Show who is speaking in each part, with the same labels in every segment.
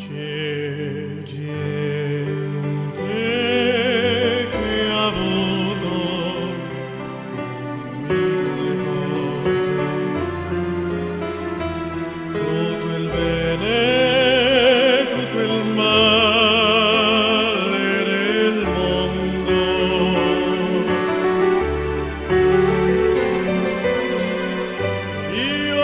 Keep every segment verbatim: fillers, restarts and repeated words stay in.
Speaker 1: C'è gente che ha avuto mille cose, tutto il bene, tutto il male del mondo. Io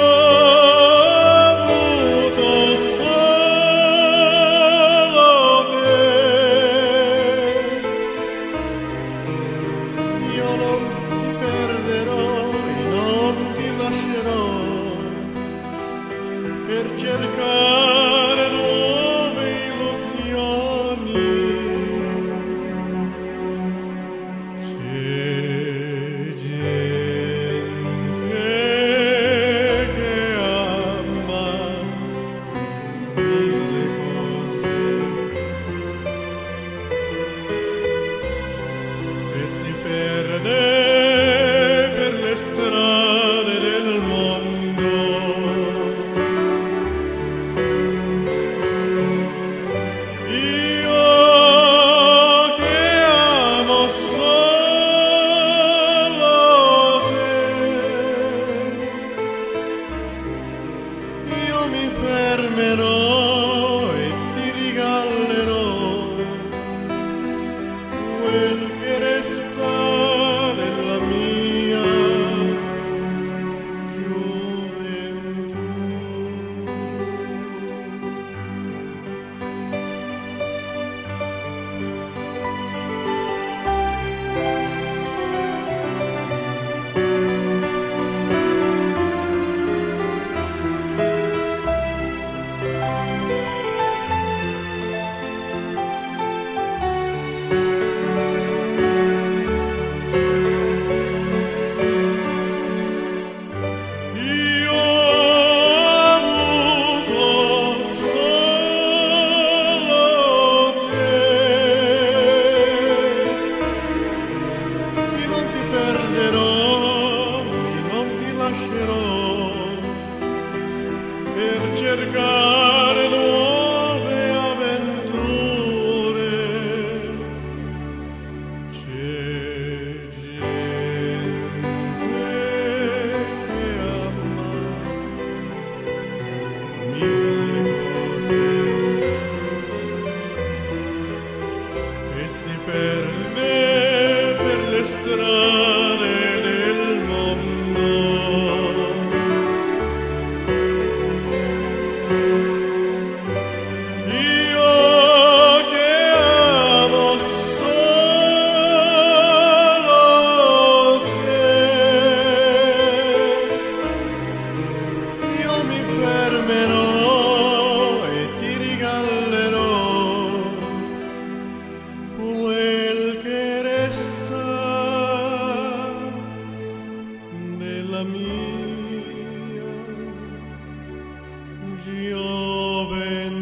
Speaker 1: per cercare nuove illusioni. C'è gente che ama mille cose e si perde per le strade del mondo. Mi fermerò e ti regalerò quel che resta della mia gioventù. Per cercare nuove avventure. C'è gente che ama mille cose e si perde per le strade del mondo. Fermerò e ti regalerò quel che resta nella mia gioventù.